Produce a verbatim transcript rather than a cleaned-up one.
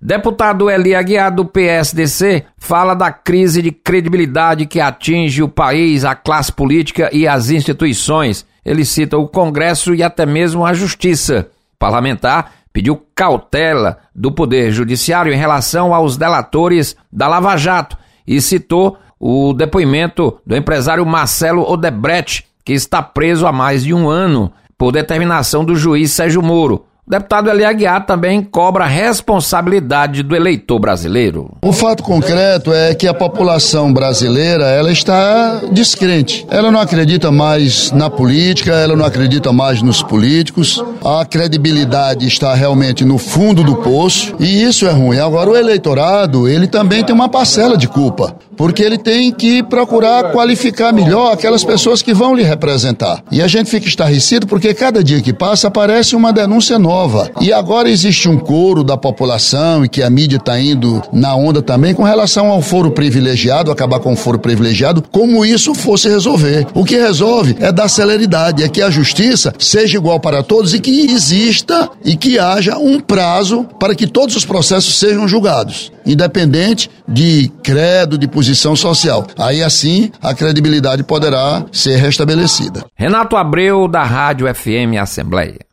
Deputado Eli Aguiar, do P S D C, fala da crise de credibilidade que atinge o país, a classe política e as instituições. Ele cita o Congresso e até mesmo a Justiça. O parlamentar pediu cautela do Poder Judiciário em relação aos delatores da Lava Jato e citou o depoimento do empresário Marcelo Odebrecht, que está preso há mais de um ano por determinação do juiz Sérgio Moro. O deputado Eli Aguiar também cobra a responsabilidade do eleitor brasileiro. O fato concreto é que a população brasileira, ela está descrente. Ela não acredita mais na política, ela não acredita mais nos políticos. A credibilidade está realmente no fundo do poço e isso é ruim. Agora, o eleitorado, ele também tem uma parcela de culpa, porque ele tem que procurar qualificar melhor aquelas pessoas que vão lhe representar. E a gente fica estarrecido porque cada dia que passa aparece uma denúncia nova. E agora existe um coro da população e que a mídia está indo na onda também com relação ao foro privilegiado, acabar com o foro privilegiado, como isso fosse resolver. O que resolve é dar celeridade, é que a justiça seja igual para todos e que exista e que haja um prazo para que todos os processos sejam julgados, independente de credo, de posição social. Aí assim a credibilidade poderá ser restabelecida. Renato Abreu, da Rádio F M Assembleia.